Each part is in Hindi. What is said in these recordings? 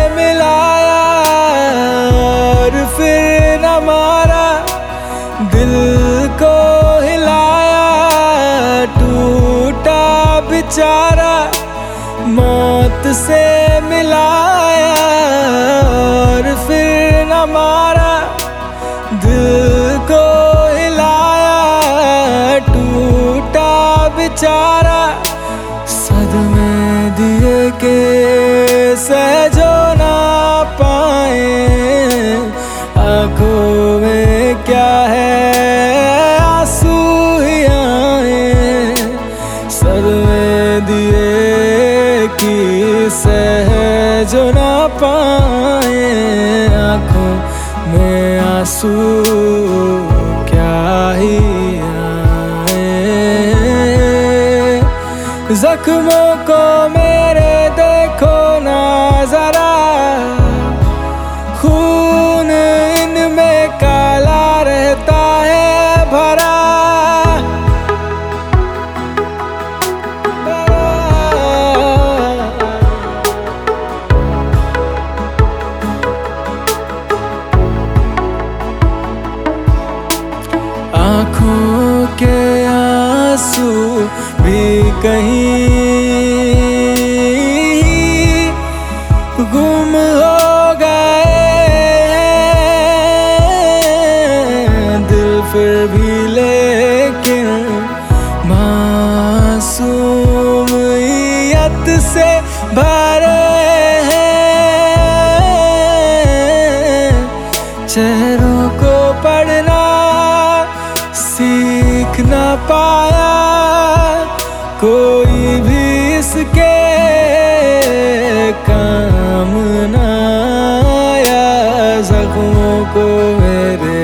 मिलाया और फिर न मारा, दिल को हिलाया, टूटा बेचारा, मौत से मिलाया और फिर न मारा, दिल को हिलाया, टूटा बेचारा। सदमे दिए के सहजो ना पाए, आंखों में क्या है आंसू ही आए। सदमे दिए कि सहजो ना पाए, आंखों में आंसू क्या ही आए। जख्मों को मेरे देखो ना जरा, खून इनमें काला रहता है भरा। आँखों के आंसू भी कहीं गुम हो गए हैं, दिल फिर भी लेकिन मासूमियत से भरे हैं। चेहरों को पढ़ना सीख न पाया कोई भी, इसके काम न आया। जख्मों को मेरे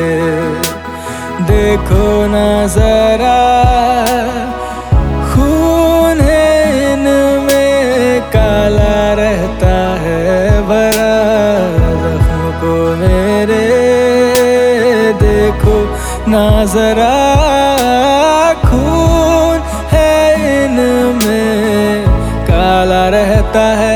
देखो ना जरा, खून है इनमें काला रहता है भरा। जख्मों को मेरे देखो ना जरा, खून है इनमें काला रहता है